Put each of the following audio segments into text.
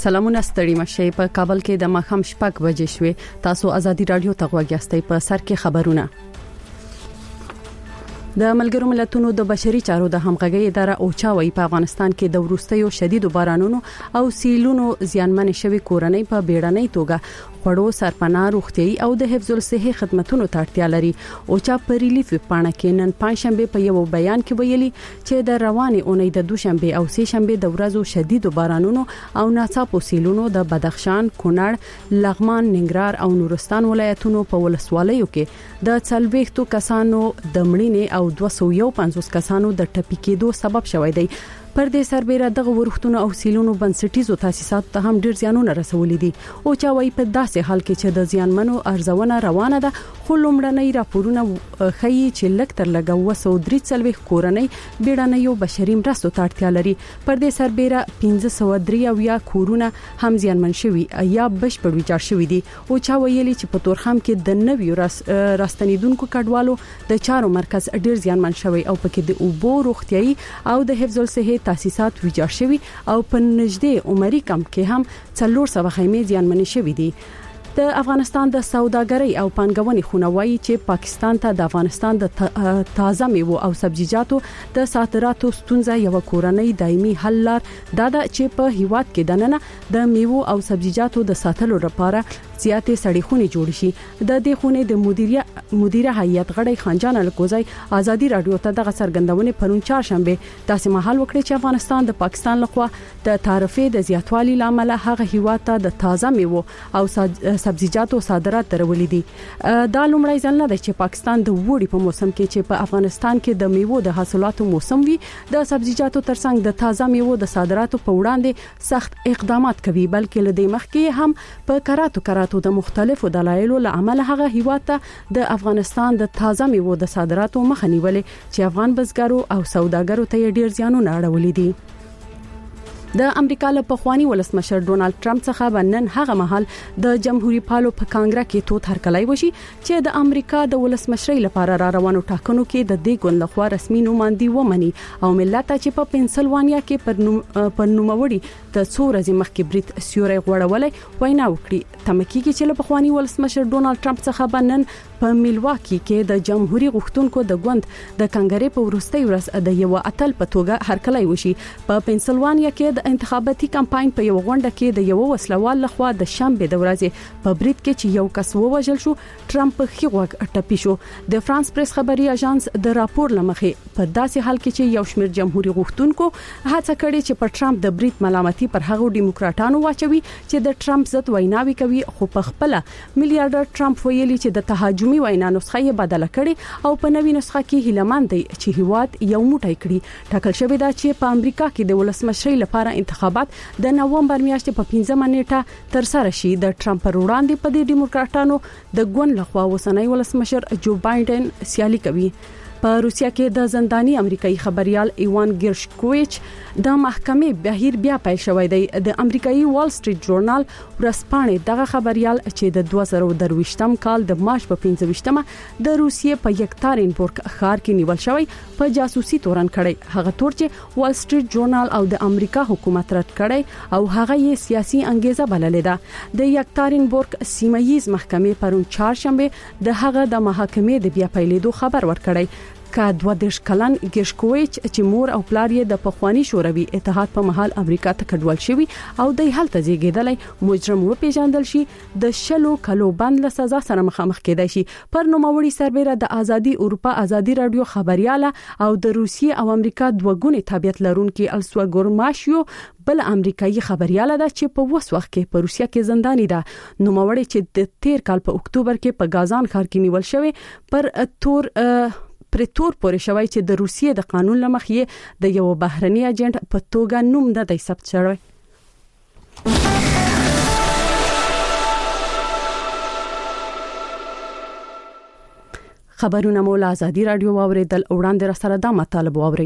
سلامونه ستړي مشه په کابل کې د ماخام شپږ بجې شوې. تاسو ازادي رادیو ته غوږیاستئ. په سر کې خبرونه. د ملګرو ملتونو د بشري چارو د همغږي اداره اوچا وی په افغانستان کې د وروستیو شدید بارانونو او سیلونو زیانمن شوی کورنۍ په بیړنۍ توګه خړو سرپناه روغتيي او د حفظ الصحه خدماتونو ته اړتیا لري. اوچا په ریلیف پاڼه کې نن پنځشنبه په یو بیان کې ویلي چې د روانې اونۍ د دوشنبه او سه شنبه د ورځو شدید بارانونو او ناڅاپو سیلونو د بدخشان، کونړ، لغمان، ننګرهار او نورستان ولایتونو په ولسوالیو کې د 40 کسانو د مړینې او 250 کسانو د ټپي کېدو سبب شوی دی. پر دې سربېره دغه ورښتونو او سیلونو بنسټیزو تاسیسات ته هم ډیر زیانونه رسولي دي. او چا وايي په داسې حال کې چې د زیانمنو ارزونه روانه ده، خو لومړنۍ راپورونه ښیي چې لکتر لګو 243 کورنۍ بیړنۍ بشري مرستو ته اړتیا لري. پر دې سربېره 1503 کورونه هم زیانمن شوي یا بشپړ ویجاړ شوي دي. او چا ویلي چې په تورخم کې د نویو راستنیدونکو کډوالو د چارو مرکز ډیر زیانمن شوی او پکې د اوبو، روغتيي او د حفظ الصحه تاسیسات ویجاړ شوي او په نږدې عمري کمپ کې هم 400 خیمې زیانمن شوي دي. د افغانستان د سوداګرۍ او پانګونې خونوي چې پاکستان ته د افغانستان د تازه میوه او سبزیجاتو د صادراتو ستونزه یو کورنۍ دایمي حل لار دا چې په هیواد کې دننه د میوه او سبزیجاتو د ساتلو لپاره زیاتې سړیخونه جوړ شي. د دې خونې د مدیره هیئت غړي خانجان الکوزی ازادي رادیو ته د څرګندونې پرون چهارشنبه داسې مهال وکړي چې افغانستان د پاکستان لخوا د تعرفې د زیاتوالي لامل هغه هیواد ته د تازه میوه او سبزیجاتو صادرات درولې دي. دا لومړی ځل نه دی چې پاکستان د وړي په موسم کې چې په افغانستان کې د میوه د حاصلاتو موسم وي د سبزیجاتو ترڅنګ د تازه میوه د صادراتو په وړاندې سخت اقدامات کوي، بلکې لدې مخکې هم په کراتو د مختلفو دلایلو له امله هغه هیواد ته د افغانستان د تازه میوه د صادراتو مخه نیولې چې افغان بزګرو او سوداګرو ته ډیر زیانونه اړولې دي. د امریکا له پخوانی ولسمشر ډونالد ټرمپ څخه بنن هغه مهال د جمهوریت پالو په کانګرس کې توت هرکلای وشي چې د امریکا د ولسمشرۍ لپاره را روانو ټاکنو کې د دې ګوند لخوا رسمي نوماندي ومني او ملت چې په پنسلوانیا کې پر نوموړي د څو ورځې مخکې بریټ سیوري غوړولې وینا وکړي. تمکیږي چې له پخوانی ولسمشر ډونالد ټرمپ څخه بنن په میلواکی کې د جمهوریت غوښتونکو د ګوند د کانګرس په وروستي ورځ د یو اتل په توګه هرکلای وشي. په پنسلوانیا کې د انتخاباتي کمپاین په یو غونډه کې د یو وسلوال لخوا د شنبه د ورځې په بریټ کې چې یو کس ووژل شو، ټرمپ خيغوګ ټپي شو. د فرانس پریس خبري اژانس د راپور لمخې په داسې حال کې چې یو شمېر جمهوریت غوښتونکو هڅه کړې چې په ټرمپ د بریټ ملامتي پر هغو ډیموکراټانو واچوي چې د ټرمپ ضد ویناوي کوي، خو په خپل میلیارډر ټرمپ ویلي چې د تهاجمي وینا نسخه یې بدله کړي او په نوې نسخه کې هیلمن دی چې هیواد یو موټی کړي. ټاکل شوی دا چې په امریکا کې د ولسمشرۍ لپاره انتخابات د نومبر میاشتې په 15 نیټه تر سره شي. د ټرمپ پر وړاندې په دې ډیموکراټانو د ګوند لخوا وسنۍ ولسمشر جو بایدن سیالي کوي. په روسیا کې د زنداني امریکایي خبريال ایوان ګرشکویچ د محکمې بهیر بیا پیل شوی دی. د امریکایي وال سټریټ ژورنال ورځپاڼې دغه خبريال چې د 2023م کال د مارچ په 15مه د روسیې په یکتارینبورګ ښار کې نیول شوی په جاسوسي تورن کړي. هغه تور چې وال سټریټ ژورنال او د امریکا حکومت رد کړي او هغه یې سیاسي انګیزه بللې ده. د یکتارینبورګ سیمایي محکمې پرون چهارشنبه د هغه د محاکمې د بیا پیلېدو خبر ورکړی. کا 22 کلن ګرشکویچ چې مور او پلار یې د پخوانی شوروي اتحاد په محل امریکا ته کډوال شوی او د هلته زیږیدلې مجرم و پیژندل شي د 20 کلو بند له سزا سره مخامخ کېدای شي. پر نوموړي سربېره د ازادي اروپا ازادي رادیو خبرياله او د روسیې او امریکا دوګونی تابعیت لرونکي السوا ګورماشیو بل امریکایي خبرياله ده چې په وس وخت کې په روسیا کې زنداني ده. نوموړي چې د 13 کال په اکتوبر کې په غازان ښار کې نیول شوی پر تور پورې شوی چې د روسیې د قانون لمخې د یو بهرني ایجنټ په توګه نوم نه دی ثبت شوی. خبرونه مولا ازادي رادیو واوریدل. وړاندې را سره دا مطالب واوري.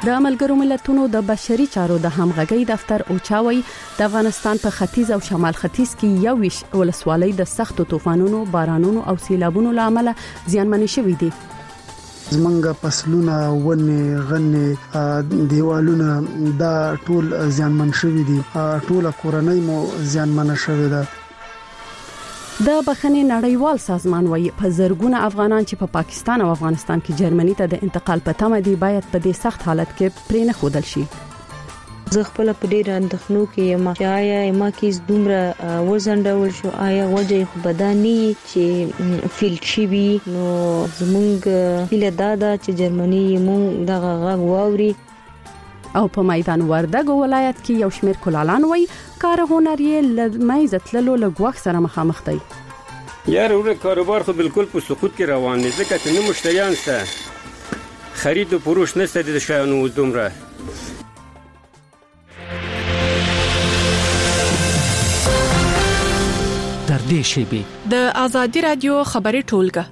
د ملګرو ملتونو د بشري چارو د همغږي دفتر اوچاوي د افغانستان په ختیځ او شمال ختیځ کې یو ویش ولسوالۍ د سختو طوفانونو، بارانونو او سیلابونو لامل زیانمن شوې دي. زمونږ فصلونه، ونې، غنې، دیوالونه دا ټول زیانمن شوي دي. ټول کورنۍ مو زیانمن شوې ده. د بخښنې نړیوال سازمان وايي په زرګونه افغانان چې په پاکستان او افغانستان کې جرمني ته د انتقال په تمه دي باید په دې سخت حالت کې پرې نه خودل شي. زه خپل په ډیر اندېښنو کې یم چې آیا ما کې دومره وزنډول شو، آیا وجه خو بدني چې فیلټ شي وي، نو زمونږ هیله دا چې جرمني مونږ دغه غږ واوري. او په میدان وردګ ولایت کې یو شمېر کولالان وای کار هنر یې لمای زتللو لګوخ سره مخامخ دی. یار ور کاروبار خو بالکل په سقوط کې روان دي، ځکه چې نو مشتریان سره خرید او فروش نشته د شیانو دومره. در دې شیبه د ازادي رادیو خبري ټولګه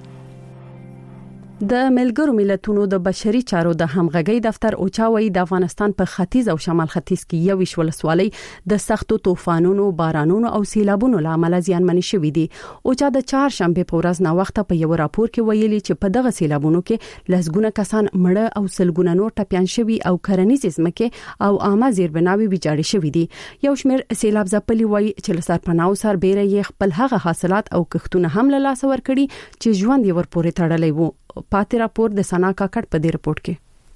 د ملګرو ملتونو د بشري چارو د همغږي دفتر اوچاوي د افغانستان په ختیځ او شمال ختیځ کې یو ویش ولسوالۍ د سختو طوفانونو، بارانونو او سیلابونو لامل زیانمن شوې دي. اوچا د چهارشنبه په ورځ نا وخت په یو راپور کې ویلي چې په دغه سیلابونو کې لسګونه کسان مړه او سلګونه نور ټپيان شوي او کرنیز ځمکه او عامه زیربناوي ویجاړې شوې دي. یو شمېر سیلاب ځپلي وایي چې لسر پناو سر بیره یې خپل هغه حاصلات او کښتونه هم له لاس ور کړی چې ژوند یې ورپورې تړلی وو. پاتې راپور د سنا کاکړ په دې رپورت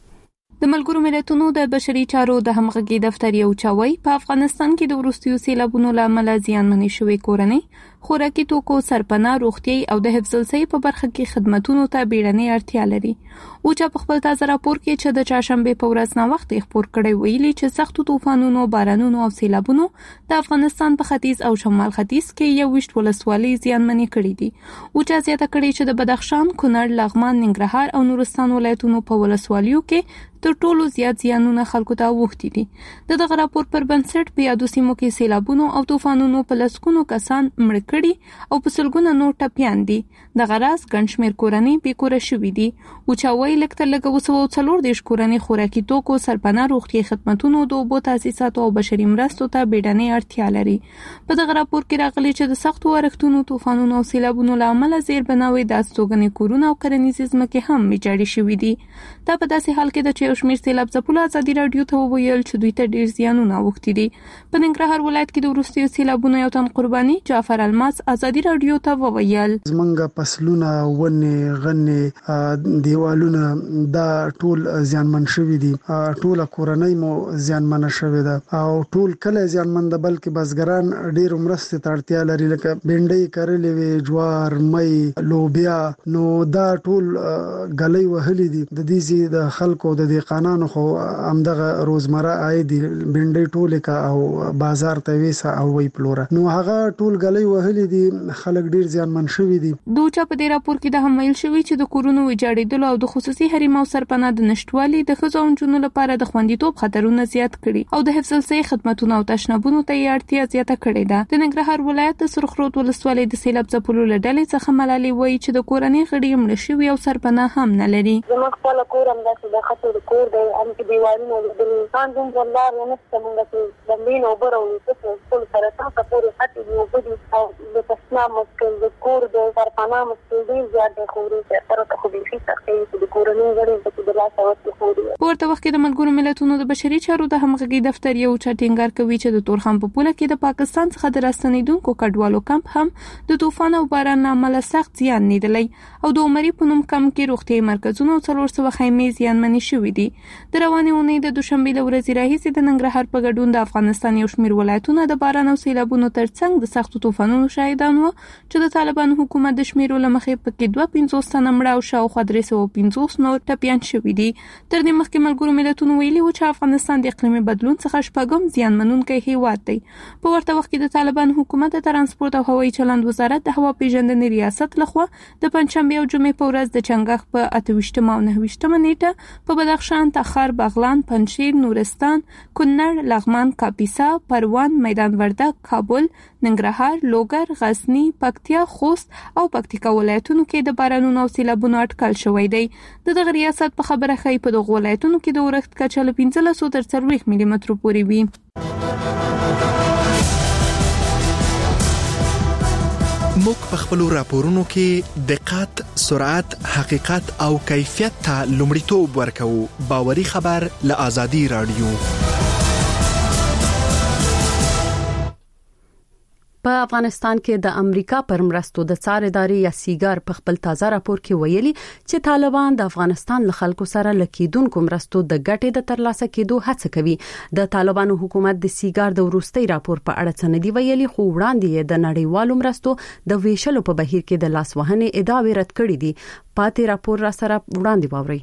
کې د ملګرو ملتونو د بشري چارو د همغږي دفتر یو چاوي په افغانستان کې د وروستیو سیلابونو لامل زیانمن شوې کورنۍ، خوراکي توکو، سرپناه، روغتيایي او د حفظ الصحې په برخه کې خدماتونو ته بیړنۍ اړتیا لري. اوچا په خپل تازه راپور کې چې د چهارشنبه په ورځ نا وخت خبر کړی ویلي چې سختو طوفانونو، بارانونو او سیلابونو د افغانستان په ختیځ او شمال ختیځ کې یو ویشت ولسوالۍ زیانمنې کړې دي. اوچا زیاته کړې چې د بدخشان، کونړ، لغمان، ننګرهار او نورستان ولایتونو په ولسوالیو کې تر ټولو زیات زیانونه خلکو ته وښتي دي. دغه راپور پر بنسټ په یادو سیمو کې سیلابونو او طوفانونو په لسګونو کسان مړ کړي او په سلګونه نور ټپيان دي. دغه راز ګڼ شمېر کورنۍ بې کوره شوې دي. اوچاوي لکه لږ 240 کورنۍ خوراکي توکو، سرپناه، روغتيایي خدماتونو، د اوبو تاسیساتو او بشري مرستو ته بیړنۍ اړتیا لري. په دغه راپور کې راغلي چې د سختو ورښتونو، طوفانونو او سیلابونو لامل زیربناوي د استوګنې کورونه او کرنیز ځمکې هم ویجاړې شوې دي. دا په داسې حال کې د یو شمېر سیلاب ځپلو ازادي رادیو ته وویل چې دوی ته ډیر زیانونه اوښتي دي. په ننګرهار ولایت کې د وروستیو سیلابونو یو تن قرباني جعفر الماس ازادي رادیو ته وویل زمونږ فصلونه، ونې، غنې، دیوالونه دا ټول زیانمن شوي دي. ټول کورنۍ مو زیانمن شوې ده او ټول کله زیانمن ده، بلکې بزګران ډیر مرستې ته اړتیا لري، لکه بنډۍ کرلې وي، جوار، مې، لوبیا، نو دا ټول غلې وهلې دي. د دې د خلکو د قانونو خو همدغه روزمره عاید بنډۍ ټوله کا او بازار ته ویسه او وی پلوره، نو هغه ټول غلې وهلې دي، خلک ډیر زیانمن شوي دي. دوچا په دې راپور کې د هم ویل شوی چې د کورونو ویجاړېدل او د خصوصي حریم او سرپناه د نشټوالي د ښځو او نجونو لپاره د خوندیتوب خطرونه زیات کړي او د حفظ الصحې خدماتونو او تشنابونو ته اړتیا زیاته کړې ده. د ننګرهار ولایت د سرخ رود ولسوالۍ د سیلاب ځپلو لړۍ څخه ملالي وایي چې د کورنۍ غړي مړه شوي او سرپناه هم نه لري. زموږ خپل کور هم داسې د خطر کور دی، هم کې دیوالونه د انسان دوم ولار ونسته مونږ ته د مين او برو څه ټول سره تاسو پورې خاطر یو بدی او د تسنام مشکل د کور د سرپناه مشکل دی زیات دی، خو ورته تر ته خو به شي چې د کورنۍ غړي په دلاسه وته خو دی. ورته وخت کې د ملګرو ملتونو د بشري چارو د همغږي دفتر یو چټینګار کوي چې د تورخم په پوله کې د پاکستان څخه د راستنیدونکو کډوالو کمپ هم د طوفان او باران عمله سخت زیان لیدلی او د عمرې په نوم کم کې روغتي مرکزونو 400 خیمې زیانمنې شوې دي. د روانې اونۍ د دوشنبه له ورځې راهیسې د ننګرهار په ګډون د افغانستان یو شمېر ولایتونه د باران او سیلابونو ترڅنګ د سختو طوفانونو شاهدان وو چې د طالبانو حکومت د شمیرو لمخې پکې 250 تنه مړه او شاوخوا 350 نور ټپيان شوي دي. تر دې مخکې ملګرو ملتونو ویلي و چې افغانستان د اقلیمي بدلون څخه شپږم زیانمنونکی هیواد دی. په ورته وخت کې د طالبان حکومت د ترانسپورت او هوایي چلند وزارت د هوا پیژندنې ریاست لخوا د پنځشنبه او جمعې په ورځ د چنګاښ په 28 او 29 نیټه په بدخشان، تخار، بغلان، پنجشیر، نورستان، کونړ، لغمان، کاپیسا، پروان، میدان وردګ، کابل، ننګرهار، لوګر، غزنی، پکتیا، خوست او پکتیکا ولایتونو کې د بارانونو او سیلابونو اټکل شوی دی. دغه ریاست په خبره خی په دغه ولایتونو ایالتونو کې د اورښت کچه له 15 تر 40 ملي مترو پورې وي. موږ په خپل راپورونو کې دقت، سرعت، حقیقت او کیفیت ته لومړیتوب ورکوو. باوري خبر له آزادي رادیو. په افغانستان کې د امریکا پر مرستو د څار ادارې یا سیګار په خپل تازه راپور کې ویلي چې طالبان د افغانستان له خلکو سره لکیدونکو مرستو د ګټې د ترلاسه کېدو هڅه کوي. د طالبانو حکومت د سیګار د وروستي راپور په اړه څه نه دی ویلي، خو وړاندې د نړیوالو مرستو د ویشلو په بهیر کې د لاس وهنې ادعاوې رد کړې دي. پاتې راپور را سره وړاندې واوري.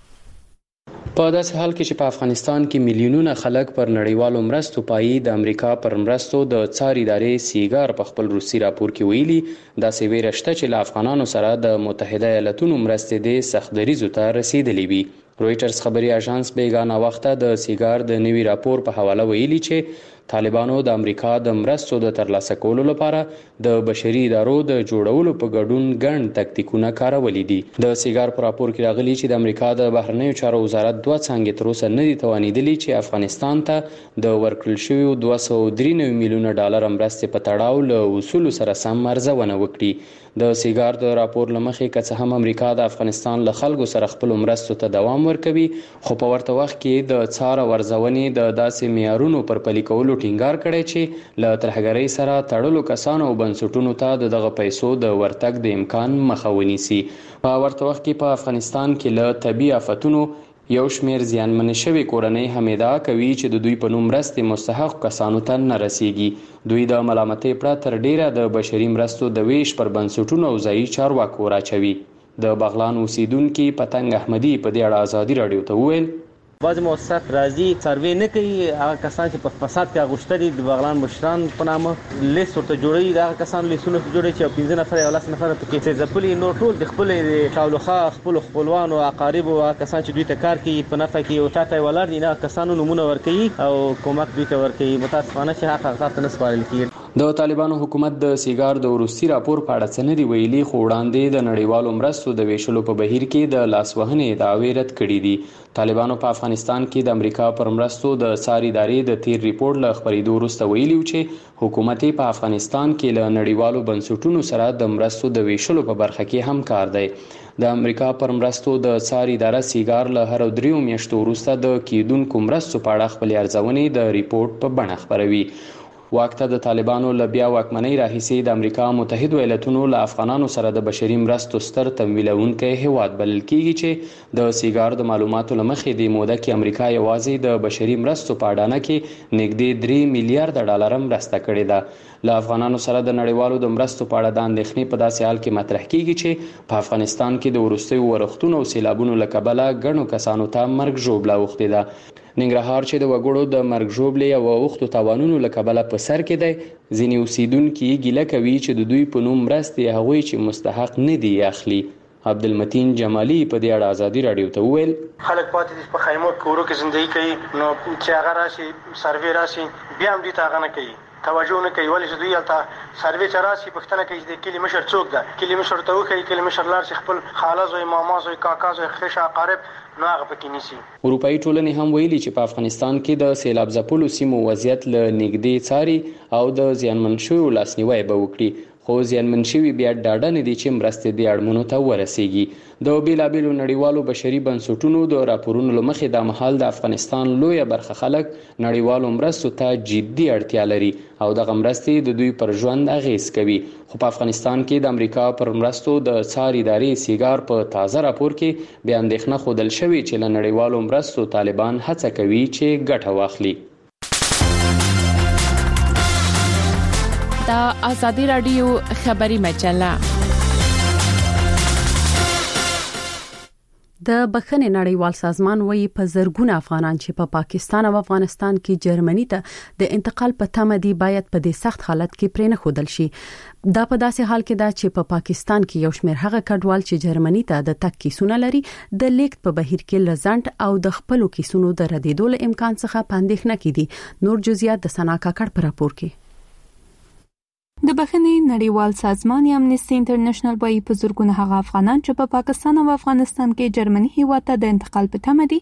په داسې حال کې چې په افغانستان کې میلیونونه خلک پر نړیوالو مرستو پایي، د امریکا پر مرستو د څار ادارې سیګار په خپل روسي راپور کې ویلي داسې ویره شته چې له افغانانو سره د متحده ایالاتونو مرستې د سختدریزو ته رسیدلې وي. رويټرز خبري اژانس بیگانه وخته د سیګار د نوي راپور په حواله ویلي چې طالبانو د امریکا د مرستو د ترلاسه کولو لپاره د بشري ادارو د جوړولو په ګډون ګڼ تکتیکونه کارولي دي. د سیګار په راپور کې راغلي چې د امریکا د بهرنیو چارو وزارت 2 څنګه تر اوسه نه دي توانیدلي چې افغانستان ته د ورکړل شویو 293 میلیونه ډالر مرستې په تړاو له اصول سره سم ارزونه وکړي. د سیګار د راپور لمخې که څه هم امریکا د افغانستان له خلکو سره خپل مرستو ته دوام ورکوي، خو په ورته وخت کې د څار ورزونې د داسې معیارونو پر پلي کولو ټینګار کړی چې له ترهګرۍ سره تړلو کسانو او بنسټونو ته دغه پیسو د ورتګ د امکان مخه ونیسي. په ورته وخت کې په افغانستان کې له طبي آفتونو یو شمیر زیانمن شوی کورنۍ هم ادعا کوي چې د دوی په نوم مرستې مستحق کسانو ته نه رسیږي. دوی د ملامتۍ پرته تر ډیره د بشري مرستو د ویش پر بنسټونو او ځایي چارواکو راچوي. د بغلان اوسیدونکي پتنګ احمدي په دې اړه آزادي رادیو ته وویل بعض مؤسسات راځي سروې نه کوي، هغه کسان چې په فساد کې غوښتلي د بغلان مشران په نامه لیست ورته جوړوي، دا کسان لیستونه جوړوي چې 15 نفر یا 10 نفر پکې چې ځپلي نور ټول د خپل شاولخه خپل خپلوان او اقارب او کسان چې دوی ته کار کوي په نفع کې او چاته ولر دي نه کسانو نمونه ورکوي او کومک دوی ته ورکوي. متاسفانه چې حق حقیقت نه سپارل کیږي. د طالبانو حکومت د سیګار د وروستي راپور په اړه څه نه دی ویلي، خو وړاندې د نړیوالو مرستو د ویشلو په بهیر کې د لاس وهنې ادعاوې رد کړې دي. طالبانو په افغانستان کې د امریکا پر مرستو د څار ادارې د تیر ریپورت له خبرېدو وروسته ویلي چې حکومت په افغانستان کې له نړیوالو بنسټونو سره د مرستو د ویشلو په برخه کې همکار دی. د امریکا پر مرستو د څار اداره سیګار له هر 3 میاشتو وروسته د کیدونکو مرستو په اړه خپل ارزونې د ریپورت په بڼه خبروي. واکته د طالبانو له بیا واکمنۍ راهیسې د امریکا متحده ایالاتونو له افغانانو سره د بشري مرستو ستر تمویلونکی هیواد بلل کیږي چې د سیګار د معلوماتو له مخې د موده کې امریکا یوازې د بشري مرستو په اډانه کې نږدې 3 میلیارډ ډالر مرسته کړې ده. له افغانانو سره د نړیوالو د مرستو په اړه د اندېښنې په داسې حال کې مطرح کیږي چې په افغانستان کې د وروستیو ورښتونو او سیلابونو له کبله ګڼو کسانو ته مرګ ژوبله اوښتې ده. ننګرهار چې د وګړو د مرګ ژوبلې او اوښتو تاوانونو له کبله په سر کې دی، ځینې اوسیدونکي ګیله کوي چې د دوی په نوم مرستې هغوی چې مستحق نه دي اخلي. عبدالمتین جمالی په دې اړه آزادي رادیو ته وویل خلک پاتې دي په خیمو کورو کې زندگی کوي، نو چې هغه راشي سروې راشي بیا هم دوی ته هغه نه کوي، توجه نه کوي. ولې چې دوی هلته سروې چې راشي پوښتنه کوي چې د کلي مشر څوک ده، کلي مشر ته وښایي، کلي مشر لاړ شي خپل خاله زوی ماما زوی کاکا زوی خیشه اقارب نو هغه پکې نیسي. اروپایي ټولنې هم ویلي چې په افغانستان کې د سیلاب ځپلو سیمو وضعیت له نږدې څاري او د زیانمن شویو لاسنیوی به وکړي، خو زیانمن شوي بیا ډاډه نه دي چې مرستې دې اړمنو ته ورسیږي. د بیلابیلو نړیوالو بشري بنسټونو د راپورونو له مخې دا مهال د افغانستان لویه برخه خلک نړیوالو مرستو ته جدي اړتیا لري او دغه مرستې د دوی پر ژوند اغیز کوي. خو په افغانستان کې د امریکا پر مرستو د څار ادارې سیګار په تازه راپور کې بیا اندېښنه ښودل شوې چې له نړیوالو مرستو طالبان هڅه کوي چې ګټه واخلي. دا آزادی رادیو خبری مجله. د بخښنې نړیوال سازمان وایي په زرګونه افغانان چې په پاکستان او افغانستان کې جرمني ته د انتقال په تمه دي باید په دې سخت حالت کې پرې نه ښودل شي. دا په داسې حال کې ده چې په پاکستان کې یو شمېر هغه کډوال چې جرمني ته د تګ کیسونه لري د لیکت په بهیر کې لزنټ او د خپلو کیسونو د ردیدو له امکان څخه پاندېښنه کړي. نور جزئیات د سنا کاکړ په راپور کې. د بخښنې نړیوال سازمان امنیسټي انټرنیشنل وايي په زرګونه هغه افغانان چې په پاکستان او افغانستان کې جرمني هیواد ته د انتقال په تمه دي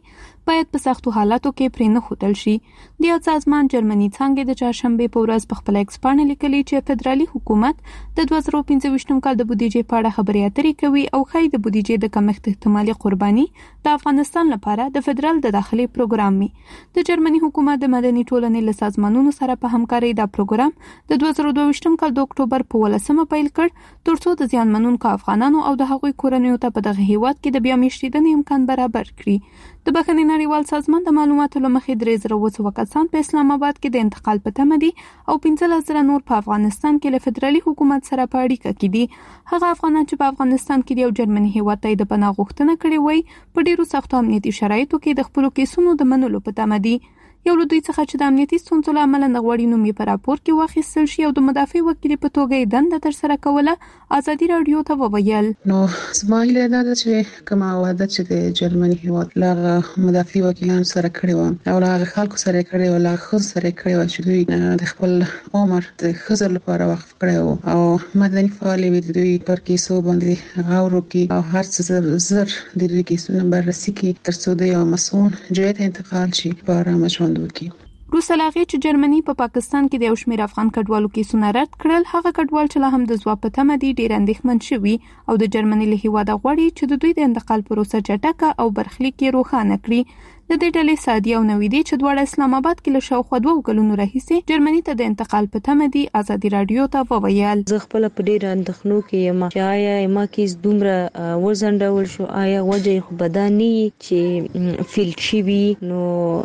باید په سختو حالاتو کې پرې نه ښودل شي. د یاد سازمان جرمني څانګې د چهارشنبه په ورځ په خپل ایکس پاڼه لیکلي چې فدرالي حکومت د 2025 کال د بودیجې په اړه خبرې اترې کوي او ښایي د بودیجې د کمښت احتمالي قرباني د افغانستان لپاره د فدرال د داخلي پروګرام وي. د جرمني حکومت د مدني ټولنې له سازمانونو سره په همکارۍ دا پروګرام د 2022 کال د اکتوبر په 18 پیل کړ ترڅو د زیانمنونکو افغانانو او د هغوی کورنیو ته په دغه هیواد کې د بیا میشتېدنې امکان برابر کړي. د بخښنې نړیوال سازمان د معلوماتو له مخې 3,000 کسان په اسلام آباد کې د انتقال په تمه دي او 15,000 نور په افغانستان کې له فدرالي حکومت سره په اړیکه کې دي. هغه افغانان چې په افغانستان کې د یو جرمني هیواد ته د پناه غوښتنه کړې وای په ډیرو سختو امنیتي شرایطو کې د خپل کیسونو د منلو په تمه دي. یو له دوی څخه چې د امنیتي ستونزو له امله د غوړي نوم یې په راپور کې واخیستل شي او د مدافع وکیل په توګه یې دنده ترسره کوله، ازادي راډیو ته وویل. نو زما هیله ده چې کومه وعده چې د جرمني هیواد له مدافع وکیلانو سره کړې و او له خلکو سره کړې و، له خو سره کړې و چې دوی د خپل عمر د خزر لپاره وقف کړی او مدني فعالي د دوی پر کیسو باندې غور وکړي او هر څه زر د دوی کیسونه بررسي کړي ترڅو د یو مسؤل جهه ته انتقال شي په آرامه ژوند وکړي. روسه لاغي چې جرمني په پاکستان کې د یو شمېر افغان کډوالو کیسونه رد کړل، هغه کډوال چې لا هم د ځواب په تمه دي ډېر اندېښمن شوي او د جرمني له هیواده غواړي چې د دوی د انتقال پروسه چټکه او برخلیک یې روښانه کړي. د دې ډلې سادي او نویدي چې دواړه اسلام آباد کې له شاوخوا 2 کلونو راهیسې جرمني ته د انتقال په تمه دي، ازادي راډیو ته وویل. زه خپل په ډېر اندېښنو کې یم چې آیا ما کې دومره وزنډول شو، آیا وجه خو بداني چې فیلډ شي وي. نو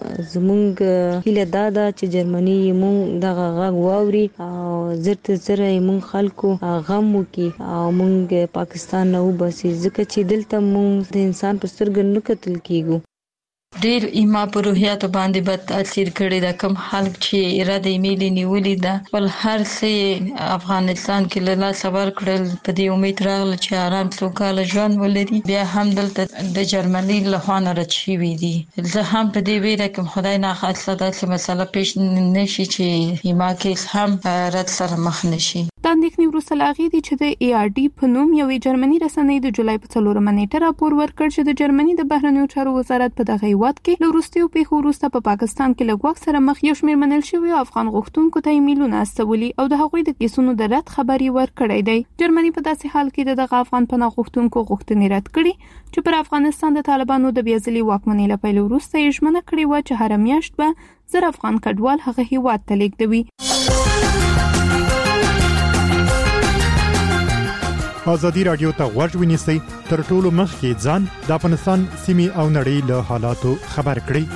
زمونږ هیله دا ده چې جرمني مونږ دغه غږ واوري او زره مونږ خلکو غم وکړي او مونږ پاکستان نه وباسي، ځکه چې دلته مونږ د انسان په سترګو نه کتل کیږو. ډیر ایما په روحیاتو باندې بد تاثیر کړی دا کم خلک چې اراده میلي نیولې ده ول هر څه افغانستان کې له لاس ور کړل په دې امید راغله چې آرام سوکاله ژوند ولري، بیا هم دلته د جرمني له خوا نه رد شوي دي. زه هم په دې ویره کوم خدای نه خاصه داسې مسله پیښ نشي چې ایما کې هم رد سره مخ نشي. د اندېښنې وروسته لاغي دي چې د ARD په نوم یوې جرمني رسنۍ د جولای په 4 نیټه راپور ورکړ چې د جرمني د بهرنیو چارو وزارت په دغه هیواد کې له وروستیو پیښو وروسته په پاکستان کې له ګواښ سره مخ یو شمېر منل شوي افغان غوښتونکو ته ایمیلونه استولي او د هغوی د کیسونو د رد خبري ورکړی دی. جرمني په داسې حال کې دغه افغان پناه غوښتونکو غوښتنې رد کړي چې پر افغانستان د طالبانو د بیازلي واکمنۍ له پیل وروسته یې ژمنه کړې و چې هر میاشت به 1000 افغان کډوال هغه هیواد ته لیږدوي. ازادي راډیو ته غوږ ونیسئ تر ټولو مخکې ځان د افغانستان سیمې او نړۍ له حالاتو خبر کړئ.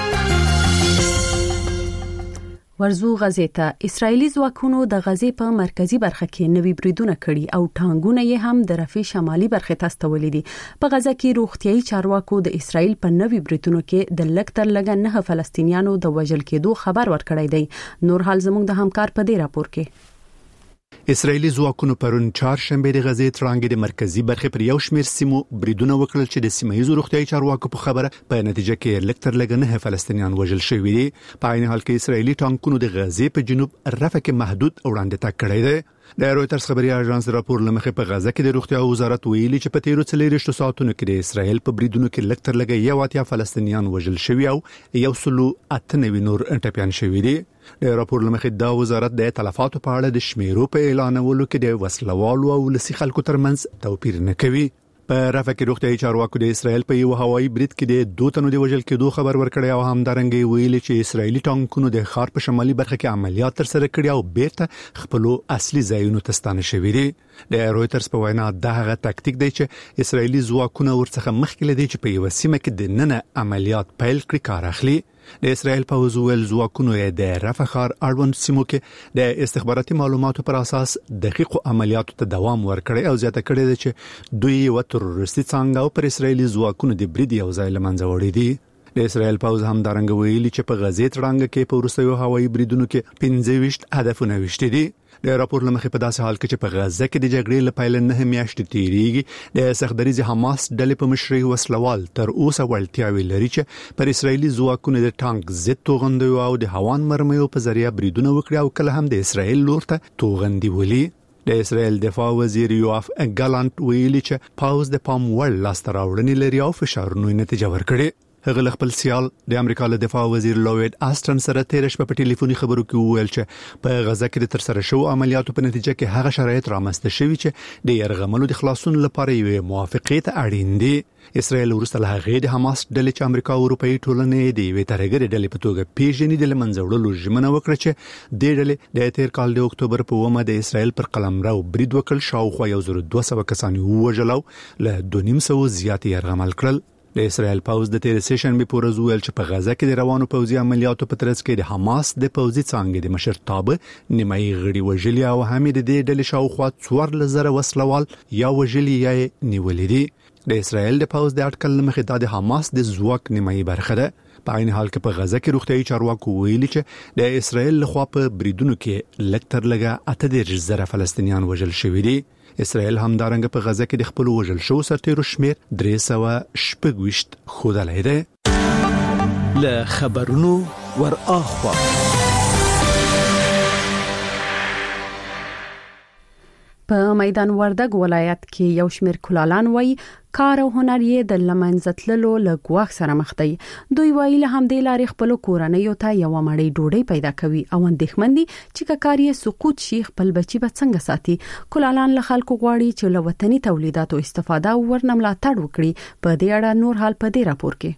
ورزو غزې ته اسرایلی ځواکونو د غزې په مرکزی برخه کې نوي بریدونه کړي او ټانګونه یې هم د رفح شمالي برخه ته استولې دي. په غزه کې روغتيایي چارواکو د اسرایل په نوي بریدونو کې د لږ تر لږه 9 فلسطینیانو د وژل کېدو خبر ورکړی دی. نور حال زموږ د همکار په دې راپور کې. اسرایلی ځواکونو پرون چهارشنبه د غزې ترانګې د مرکزی برخه پر یو شمېر سیمو بریدونه وکړل چې د سیمایي روغتيایي چارواکو په خبره په نتیجه کې لږ تر لږه 9 فلسطینیان وژل شوي دي. په عین حال کې اسرایلی ټانکونو د غزې په جنوب رفح کې محدود وړاندې تګ کړی دی. د رويټرز خبري اژانس راپور لمخې په غزه کې د روغتیا وزارت ویلي چې په 13 ساعتونو کې د اسرایل په بریدونو کې لږ تر لږه 1 فلسطینیان وژل شوي او 198 نور ټپيان شوي دي. د راپور لمخې دا وزارت د تلفاتو په اړه د شمیرو په اعلانولو کې د وسلوالو او لسی خلکو ترمنځ توپیر نه کوي. په رفح کې روغتيایي چارواکو د اسرایل په یو هوایي برید کې د 2 تنو د وژل کېدو خبر ورکړی او همدارنګه ویلي چې اسرایلی ټانکونو د ښار په شمالي برخه کې عملیات تر سره کړي او بیرته خپل اصلي ځایونو ته ستانه شوي دي. د رويټرز په وینا دا هغه تاکتیک دی چې اسرایلی ځواکونه ورڅخه مخکې لدی چې په یو سیمه کې د نن عملیات پیل کړي کار اخلي. د اسرایل په وزول ځواکونو د رفح ښار اړوند سیمو کې د استخباراتي معلوماتو پر اساس دقیق عملیاتو ته دوام ورکړي او زیاته کړي دي چې دوی یو تروریستي څنګه پر اسرایلی ځواکونو د برید یو ځای لمنځه وړي دي. د اسرایل پوز هم دارنګ ویلي چې په غزې تړانګ کې په وروستیو هوایي بریدونو کې 25 هدفونه وشتي دي. د راپور لمخې په داسې حال کې چې په غزه کې د جګړې لپاره 9 میاشتې تیریږي د سخدریز حماس ډلې په مشرۍ وسلوال تر اوسه ولټیاوي لري چې پر اسرایلی ځواکونو د ټانک ضد توغندیو او د هوان مرمیو په ذریعہ بریدونه وکړي او کله هم د اسرایل لور ته توغندي ولي. د اسرایل دفاع وزیر یوآف ګالانت ویلي چې پاوز د پام وړ لاس تراوړنې لري او فشارونو نتیجه ورکړي. هغه خپل سیال د امریکا له دفاع وزیر لوید آستن سره تیر شپه په ټلیفوني خبرو کې وویل چې په غزه کې د ترسره شو عملیاتو په نتیجه کې هغه شرایط رامنځته شوي چې د یرغملو د خلاصون لپاره یو موافقت اړین دي. اسرائیل ورسته له هغه د حماس ډلې چې امریکا او اروپאי ټولنې د وی ترګری ډلې په توګه پیژنې د لمنځوړلو ژمنه وکړه چې د ډلې د تیر کال د اکتوبر په ومه د اسرائیل پر قلمرو برید وکړ شاوخوا 1200 کسان وژلو له 200 زیات یرغمل کړل. د اسرائیل پوز د تیر سیشن به پورز ویل چې په غزه کې د روانو پوځي عملیاتو په ترڅ کې د حماس د پوځي څانګې د مشرتابه نیمایي غړي وژلي او هم د دې ډلې شاوخوا 4000 وسلوال یا وژلي یا نیولې دي. د اسرائیل د پوز د اټکل مخې د حماس د ځواک نیمایي برخه ده. په عین حال کې په غزه کې روغتيایي چارواکو ویلي چې د اسرائیل لخوا په بریدونو کې لکتر لګه 8,000 فلسطینیان وژل شوي دي. اسرائیل هم دارنګ په غزه کې د خپل وژل شو سرتیرو شمیر 326 خودلای دی. له خبرونو ور اخوا په میدان وردګ ولایت کې یو شمیر کلالان وای کار او هنر یې د لمنځتللو لګواخ سره مخ دی. دوی وایي له همدې لارې خپل کورنۍ ته یو مړی ډوډۍ پیدا کوي او اندېښمن دي چې کار یې سقوط شي خپل بچي به څنګه ساتي. کلالان له خلکو غواړي چې له وطني تولیداتو استفاده ورنه ملاتړ وکړي. په دې اړه نور حال په دې راپور کې.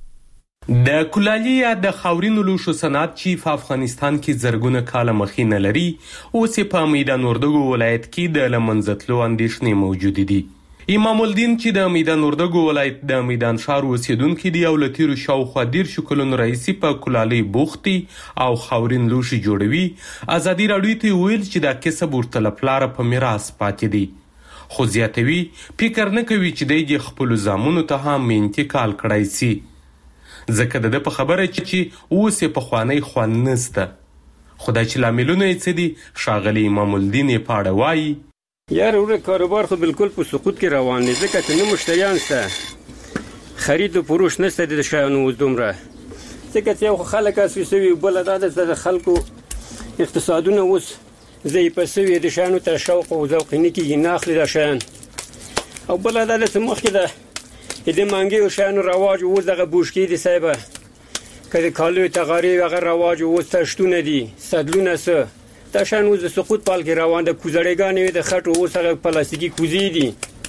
د کلالي یا د خاورینو لوښو صنعت چې په افغانستان کې زرګونه کاله مخینه لري اوس په میدان وردګو ولایت کې د لمنځتلو اندېښنې موجود دي. امام الدین چې د میدان وردګو ولایت د میدان ښار اوسیدونکي دی او له تیرو شاوخوا 10 کلونو راهیسې په کلالۍ بوختي او خاورین لوښي جوړوي. ازادي راډیو ته ویل چې دا کسب ورته له پلاره په میراث پاتې دی. خو زیاتوي فکر نه کوي چې دی خپل زامنو ته هم انتقال کړای شي. ځکه د په خبره چې اوس په خوانی خوان نسته. خدای چې لاملونه یې څه دي شاغلی امام الدین یې پاړه وایي یار ور کاروبار خو بالکل په سقوط کې روان دي ځکه چې نه مشتریان شته خرید او فروش نشته د شیانو دومره ځکه چې یو خلک اساسي بل د خلکو اقتصادونه اوس زی پسوي د شیانو ته شوق او ذوق نه کیږي نه اخلي د شیان او بل د مخکې ده د مانګي او شانو رواج او دغه بوشکی دي صاحب کله کالو تغاری هغه رواج او تشتونه دي صدلونه سه دا شانو ز سقوط پال کې روان د کوزړېګانې د خټو او سره پلاستیکي کوزي دي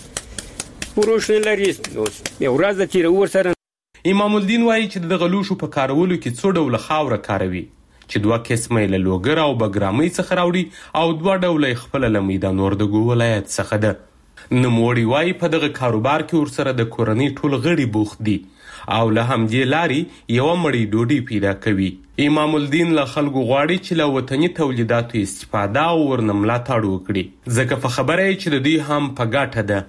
پروش نه لري یو ورځ چې ور سره. امام الدین وایي چې د غلوشو په کارولو کې څو ډول خاور کاروي چې 2 قسمه له لوګر او بګرامي څخه راوړي او 2 ډول خپل له میدان وردګو ولایت څخه ده. نموړي وای په دغه کاروبار کې ورسره د کورنۍ ټول غړي بوخت دي او له همدې لاري یو مړی ډوډۍ پیدا کوي. امام الدین له خلکو غواړي چې له وطني تولیداتو استفاده او ورنه ملاتړ وکړي ځکه په خبره یې چې د دوی هم په ګټه ده.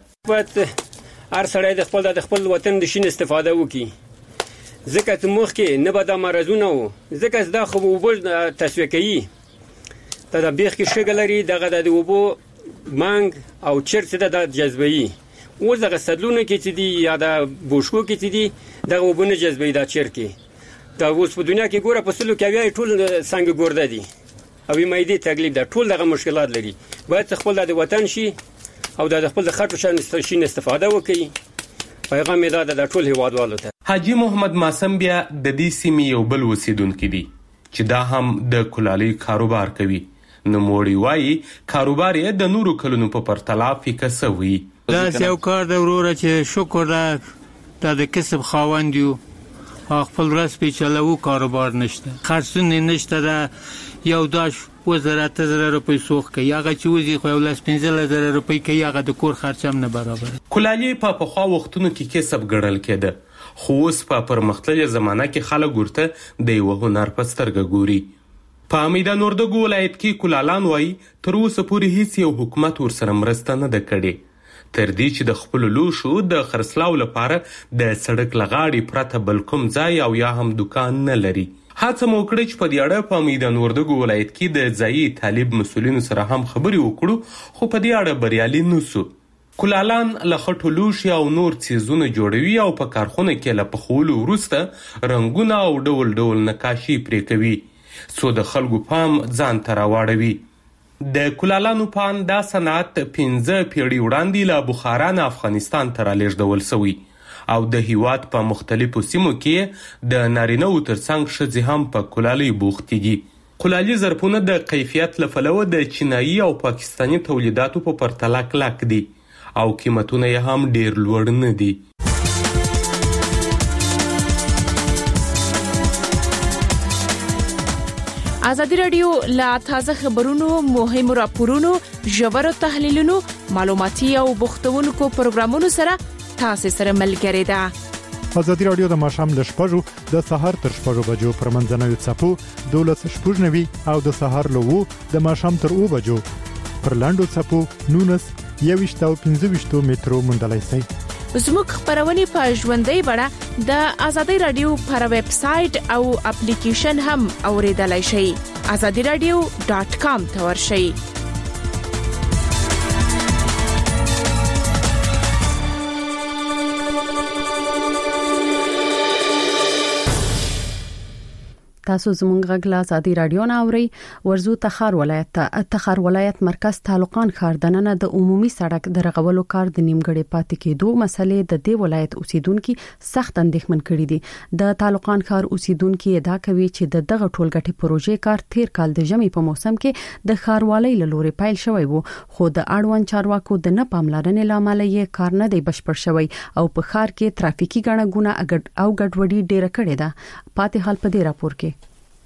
هر سړی د خپل وطن د شین استفاده وکړي ځکه چې مخکې نه به دا مرزونه وو ځکه دا خو وبل تسویه کوي دا د بیخ کې شګه لري دغه د وبو مانګ او چرته د جذبي او زغه صدلونه کې چې دی یا د بوشکو کې چې دی دغه وبونه جذبي دا چرکی دا اوس په دنیا کې ګوره په سلو کې وی ټول څنګه ګورده دي او مېدی تکلیف ده ټول دغه مشکلات لري باید خپل د وطن شي او د خپل خاطر شان استفاده وکړي پیغام دا د ټول هیوادوالو ته. حاجی محمد ماسم بیا د دې سیمې یو بل اوسیدونکو دي چې دا هم د کلالۍ کاروبار کوي. نموړي وایي کاروبار یې د نورو کلونو په پرتله فیکه سوی. دا یو کار د وروره چې شکر ده د کسب خاوند یو خپل راس پیچلو کاروبار نشته خرڅونه نشته دا یو داش وزارت 1000 روپۍ سوخ کوي هغه چې وزي خو 15,000 روپۍ کوي هغه د کور خرچ هم نه برابر. کلالي په خوا وختونو کې کسب ګڼل کېده خو اوس په پرمختللې زمانہ کې خلک ورته د یو هنر په سترګه ګوري. په میدان وردګو ولایت کې کلالان وایي تر اوسه پورې هیڅ یو حکومت ورسره مرسته نه ده کړې تر دې چې د خپل لوښو د خرڅلاو لپاره د سړک لغاړي پرته بل کوم ځای او یا هم دکان نه لري. هڅه مو کړې چې په دې اړه په میدان وردګو ولایت کې د ځایي طالب مسولینو سره هم خبرې وکړو خو په دې اړه بریالي نشو. کلالان له خټو لوښي او نور څیزونه جوړوي او په کارخونه کې له پخولو وروسته رنګونه او ډول ډول نقاشي پرې کوي څو د خلکو پام ځان ته راواړوي. د کلالانو پان دا صنعت 15 پیړۍ وړاندې له بخارا نه افغانستان ته رالېږدول شوی او د هیواد په مختلفو سیمو کې د نارینه‌و ترڅنګ ښځې هم په کولالۍ بوختې دي. کولالي ظرفونه د کیفیت له پلوه د چینایي او پاکستاني تولیداتو په پرتله کلک دي او قیمتونه یې هم ډیر لوړ نه دي. ازادي رادیو لا تازه خبرونو، مهمو راپورونو، ژورو تحلیلونو، معلوماتي او بوختونکو پروګرامونو سره تاسو سره ملګری ده. ازادي رادیو د ماښام ل 6 د سحر تر 6 بجو پر منځنوي څپو 12:90 او د سحر له 2 د ماښام تر 2 بجو پر لاندو څپو 19:25 مترو مندلای سي. زموږ خبرونه په ژوندۍ بڼه د ازادي رادیو پر ویب سټ او اپلیکیشن هم اوریدلای شئ. azadiradio.com ته ورشئ. تاسو زموږ غږ له ازادي رادیو نه اورئ. ورزو تخار ولایت مرکز تعلقان ښار دننه د عمومي سړک د رغولو کار د نیمګړې پاتې کېدو مسلې د دې ولایت اوسیدونکو سخت اندېښمن کړي دي. د تعلقان ښار اوسیدونکو ادعا کوي چې دغه ټولګټي پروژې کار تیر کال د ژمي په موسم کې د ښاروالۍ له لوري پیل شوی وو، خو د اړوند چارواکو د نه پاملرنې لامل یې کار نه دی بشپړ شوی او په ښار کې ترافیکي ګڼه ګوڼه او ګډوډي ډیره کړې ده. پاتې حال په دې راپور کې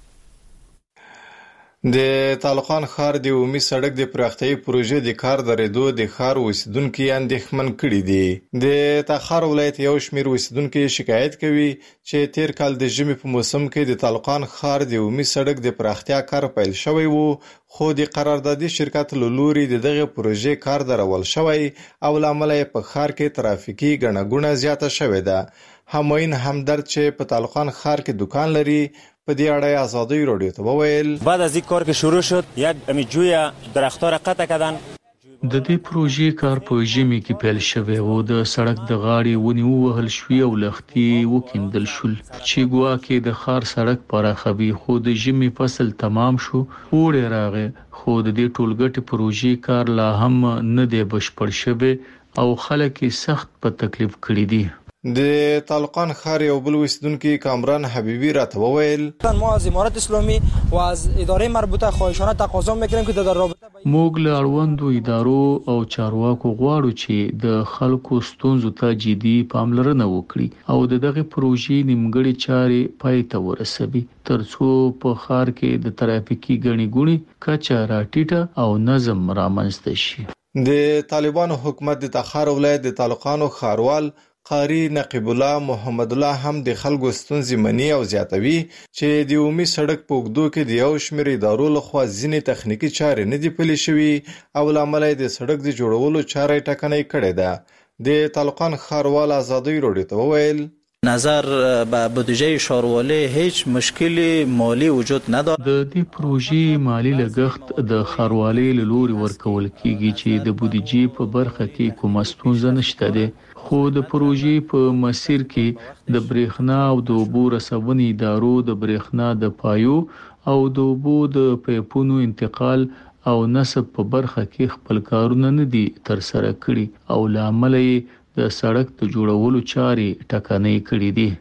د تعلقان ښار د عمومي سړک د پراختیايي پروژې د کار درېدو د ښار اوسیدونکو اندېښمن کړي دي. د تخار ولایت یو شمېر اوسیدونکو شکایت کوي چې تیر کال د ژمي په موسم کې د تعلقان ښار د عمومي سړک د پراختیا کار پیل شوی وو، خو د قراردادي شرکت له لوري دغه پروژې کار درول شوی او لامل یې په ښار کې ترافیکي ګڼه ګوڼه زیاته شوې ده. هماین همدرد چې په تعلقان ښار کې دکان لري په دې اړه ازادي رادیو ته وویل بعد از این کار که شروع شد یک جوی درخت‌ها را قطع کردن. د دې پروژې کار په ژمي کې پیل شوی و، د سړک د غاړې ونی ووهل شوې او لختي وکیندل شول چې ګواکې د ښار سړک پراخوي، خو د ژمي فصل تمام شو، اوړی راغی، خو د دې ټولګټي پروژې کار لا هم نه دی بشپړ شوی او خلک سخت په تکلیف کړي دي. د تعلقان ښار یو بل اوسیدونکو کامران حبیبی راته وویل ما از امارات اسلامی و از اداره مربوطه خواهشانه تقاضا میکنیم که در رابطه موږ له اړوندو ادارو او چارواکو غواړو چې د خلکو ستونزو ته جدي پاملرنه وکړي او دغه پروژې نیمګړې چارې پای ته ورسوي ترڅو په ښار کې د ترافیکي ګڼې ګوڼې کچه راټیټه او نظم رامنځته شي. د طالبانو حکومت د تخار ولایت د تعلقانو ښاروال قاری نقیب الله محمد الله هم د خلکو ستونزې مني او زیاتوي چې د عمومي سړک په اوږدو کې د یو شمېر ادارو لخوا ځینې تخنیکي چارې نه دي پلي شوي او لامل یې د سړک د جوړولو چاره ټکنۍ کړې ده. د تعلقان ښاروال ازادي رادیو ته وویل نظر به بودجه ښاروالۍ هیڅ مشکل مالی وجود نداره. د دې پروژې مالی لګښت د ښاروالۍ له لوري ورکول کیږي چې د بودجې په برخه کې کومه ستونزه نشته ده، خو د پروژې په مسیر کې د برېښنا او د اوبو رسونې ادارو د برېښنا د پایو او د اوبو د پایپونو انتقال او نصب په برخه کې خپل کارونه نه دي تر سره کړي او لامل یې د سړک د جوړولو چارې ټکنۍ کړې دي.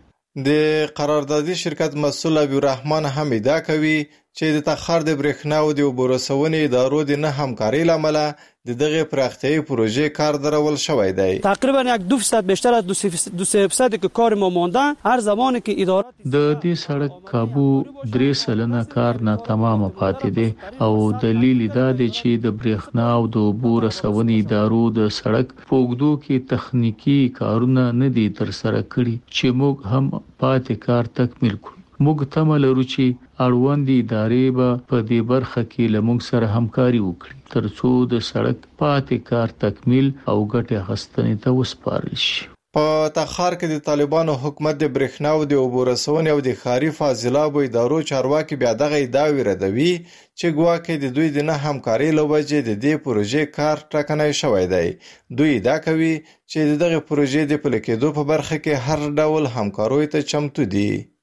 د قراردادي شرکت مسؤل ابو الرحمن هم ادعا کوي چې د تخار د برېښنا او د اوبو رسونې ادارو د نه همکارۍ لامل د دغه پراختیايي پروژې کار درول شوی دی. تقریبا 2% بیشتر از 2% که کار ما مانده هر زمانی که ادارات د دې سړک کابو 3% کار ناتمام پاتې دی او دلیل دا دی چې د برېښنا او د اوبو رسونې ادارو د سړک په اوږدو کې تخنیکی کارونه نه دي تر سره کړي چې موږ هم پاتې کار تکمیل کړو. موږ تمه لرو چې اړوند ادارې به په دې برخه کې له موږ سره همکاري وکړي ترڅو د سړک پاتې کار تکمیل او ګټه اخیستنې ته وسپارل شي. په تخار کې د طالبانو حکومت د برېښنا او د اوبو رسونې او د ښاري فاضلابو ادارو چارواکي بیا دغه ادعاوې ردوي چې ګواکې د دوی د نه همکارۍ له وجې د دې پروژې کار ټکنی شوی دی. دوی ادعا کوي چې دغه پروژې د پلي کېدو په برخه کې هر ډول همکاریو ته چمتو دي.